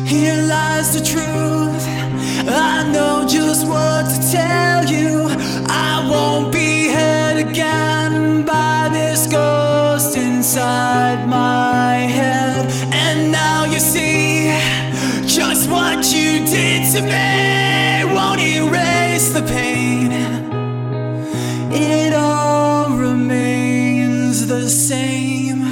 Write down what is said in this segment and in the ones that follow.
Here lies the truth. I know just what to tell you. I won't be hurt again by this ghost inside my head. And now you see just what you did to me won't erase the pain. It all remains the same.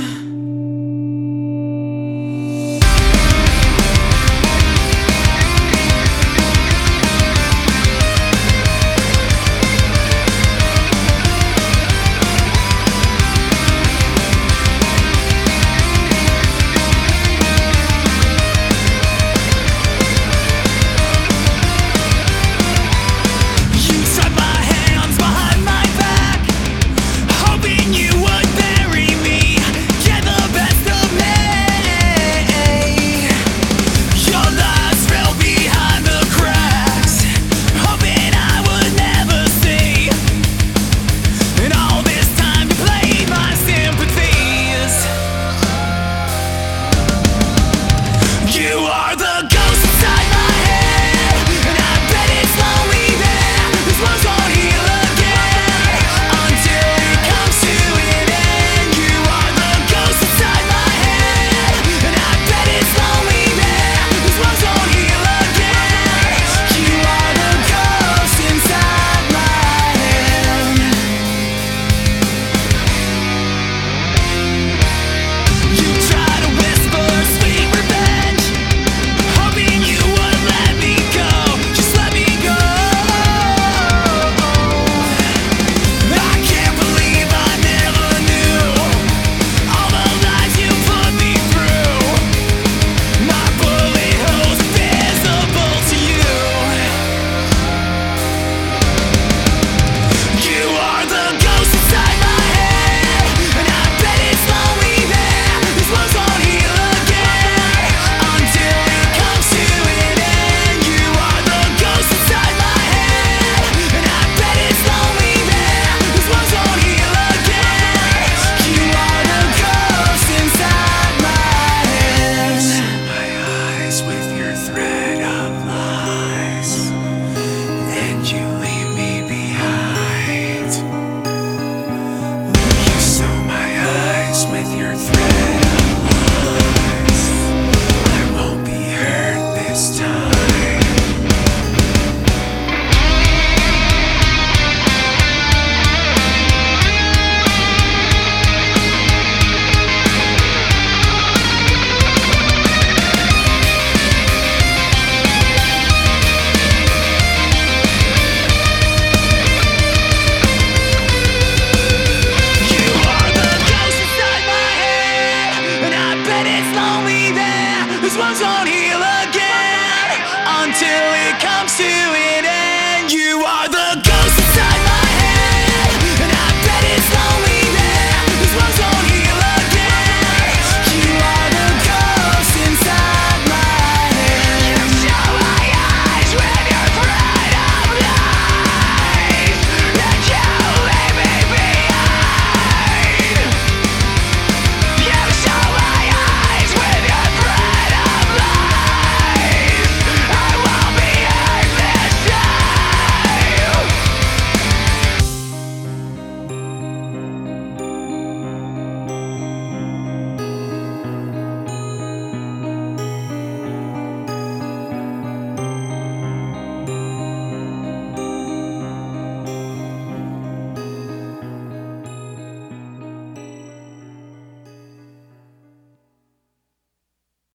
This one's on heal again until it comes to an end. You are the